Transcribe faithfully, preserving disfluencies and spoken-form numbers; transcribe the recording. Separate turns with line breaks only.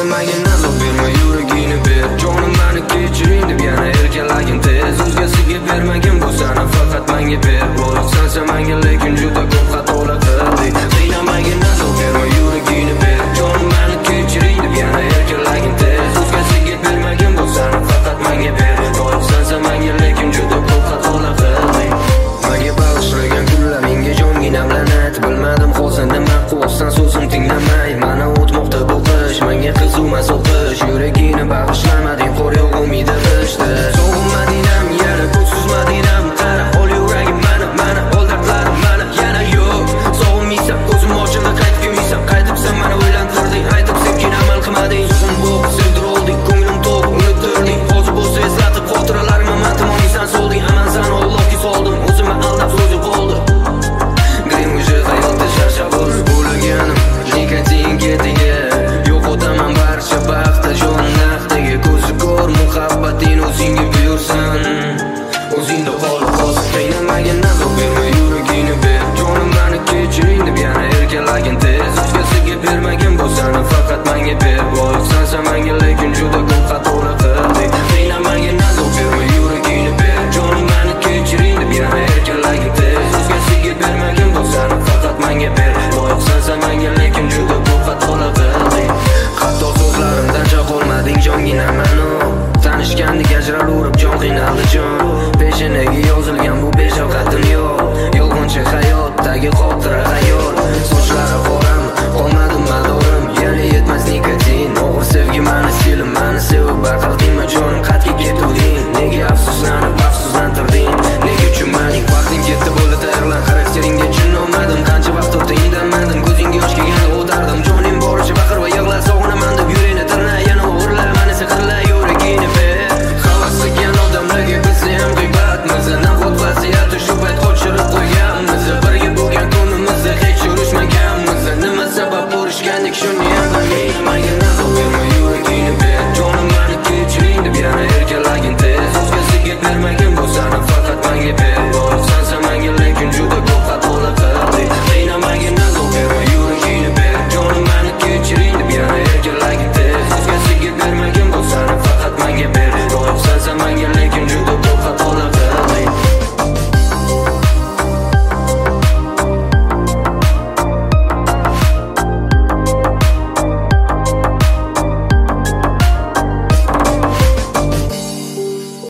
Qiynamagin azob berma, yuragingni ber. Jonim meni kechiring deb yana erkalagin tez. O'zgasiga bermagin bu sani, faqat menga ber. Loyiqsansan menga, lekin juda ko'p xatolar qildik. Qiynamagin azob berma, yuragingni ber. Jonim meni kechiring deb yana erkalagin tez. O'zgasiga bermagin bu sani, faqat menga ber. Loyiqsansan menga, lekin juda ko'p xatolar qildik. Menga bag'ishlagan kunlaringga jonginam la'nat. Bilmadim hozir nima qilsan, so'zim tinglamay. Mana o'tmoqda bu qish, menga qizumas o'qish. Yuragingni bag'ishlamading, qo'r yog'imida pishdi. So'g'im Madinam, yana ko'ksiz Madinam. Qara ol yuragim mani, mani ol dardlarim mani. Yana yo'q, sog'inmaysan, ko'zim ochildi, qaytib kelmaysan. Qaytibsan meni o'ylantirding, aytib sevgin amal qilmading. So'zim bo'q, sevdirolding, ko'nglim to'q, unuttirding. Hozir bo'lsa eslatib xotiralarim, aman tomoningsan solding. Amansan Allohga soldim, o'zimni aldab so'zib qoldim. Grim уже hayotda charchab bo'lganim, nikotin ketiga yo'qotaman barcha baxtda, jon naqdiga. Ko'zi ko'r muhabbating o'zingga buyursan, o'zingda qolib qolsin. Qiynamagin azob berma, yuragingni ber. Jonim meni kechiring deb yana erkalagin tez. O'zgasiga bermagin bu sani, faqat menga ber. Loyiqsansan menga, lekin juda ko'p xatolar qildik. Qiynamagin azob berma, yuragingni ber. Jonim meni kechiring deb yana erkalagin tez. O'zgasiga bermagin bu sani, faqat menga ber. Loyiqsansan menga, lekin juda ko'p xatolar qildik. Hatto so'zlarimdan chaqolmading jonginam mani. Tanishgandek ajralurib jon qiynaldi jon. Peshinaga yozilgan bu beshafqat dunyo, yolg'onchi hayotdagi xotira.